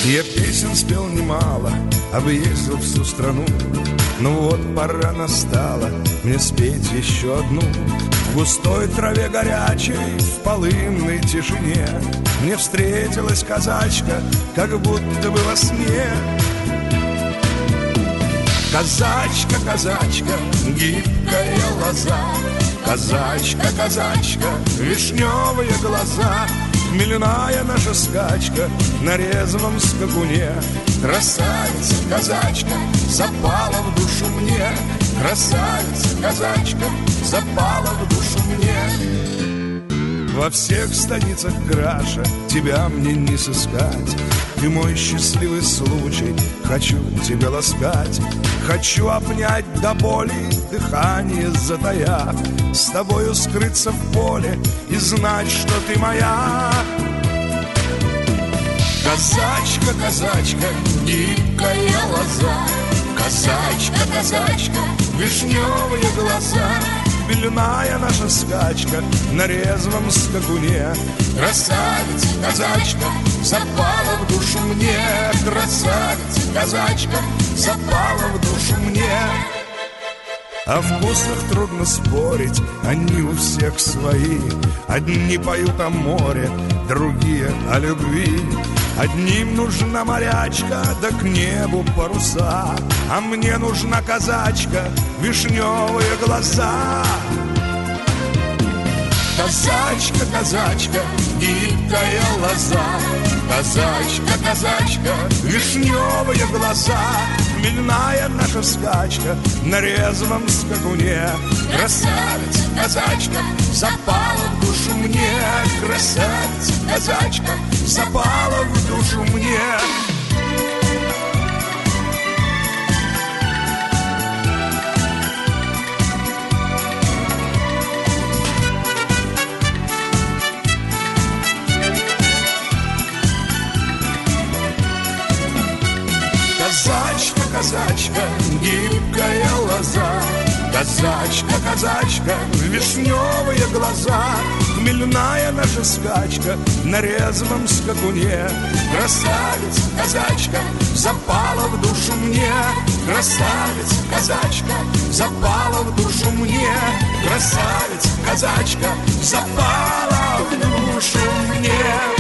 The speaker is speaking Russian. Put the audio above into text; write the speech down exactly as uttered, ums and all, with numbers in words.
Я песен спел немало, объездил всю страну. Ну вот пора настала мне спеть еще одну. В густой траве горячей, в полынной тишине мне встретилась казачка, как будто бы во сне. Казачка, казачка, гибкая лоза, казачка, казачка, вишневые глаза, хмельная наша скачка на резвом скакуне. Красавица, казачка, запала в душу мне. Красавица, казачка, запала в душу мне. Во всех станицах краша тебя мне не сыскать. Ты мой счастливый случай, хочу тебя ласкать. Хочу обнять до боли, дыхание затая, с тобою скрыться в поле и знать, что ты моя. Казачка, казачка, гибкая лоза, казачка, казачка, вишневые глаза, хмельная наша скачка на резвом скакуне. Красавица, казачка, запала в душу мне. Красавица, казачка, запала в душу мне. О вкусах трудно спорить, они у всех свои. Одни поют о море, другие о любви. Одним нужна морячка, да к небу паруса, а мне нужна казачка, вишневые глаза. Казачка, казачка, гибкая лоза, казачка, казачка, вишневые глаза, хмельная наша скачка на резвом скакуне. Красавица, казачка, запала в душу мне. Красавица, казачка, запала в душу мне. Казачка, казачка, гибкая лоза, казачка, казачка, вишневые глаза, хмельная наша скачка на резвом скакуне. Красавица, казачка, запала в душу мне. Красавица, казачка, запала в душу мне. Красавица, казачка, запала в душу мне.